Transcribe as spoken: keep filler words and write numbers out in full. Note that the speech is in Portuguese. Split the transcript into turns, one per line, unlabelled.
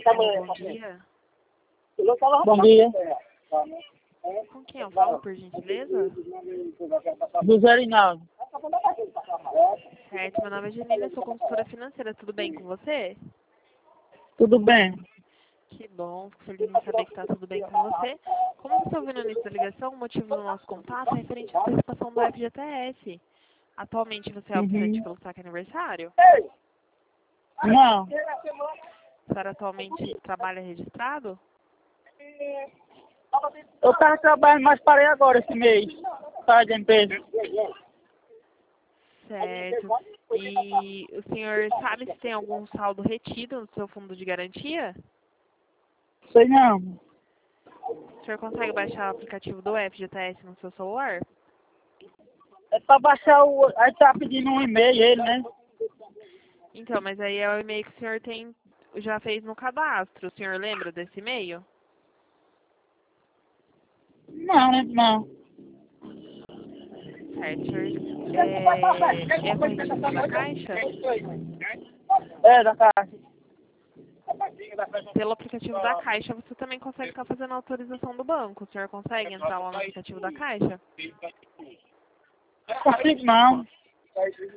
Alô, bom dia.
Bom dia.
Com quem eu falo, por gentileza?
José Rinaldo.
Certo, meu nome é Janine, sou consultora financeira. Tudo bem com você?
Tudo bem?
Que bom, fico feliz em saber que está tudo bem com você. Como você ouviu no início da ligação, o motivo do nosso contato é referente à participação do F G T S. Atualmente você é optante
Uhum.
pelo saque aniversário?
Não.
A senhora atualmente trabalha registrado?
Eu estava trabalhando, mas parei agora esse mês. Para de empresa.
Certo. E o senhor sabe se tem algum saldo retido no seu fundo de garantia?
Sei não.
O senhor consegue baixar o aplicativo do F G T S no seu celular?
É para baixar o... Aí tá pedindo um e-mail ele, né?
Então, mas aí é o e-mail que o senhor tem, já fez no cadastro. O senhor lembra desse e-mail?
Não, né? Não.
Certo, senhor. É, é corretivo da Caixa?
É, da caixa.
Pelo aplicativo da Caixa, você também consegue estar fazendo a autorização do banco. O senhor consegue entrar lá no aplicativo da Caixa?
Consigo não.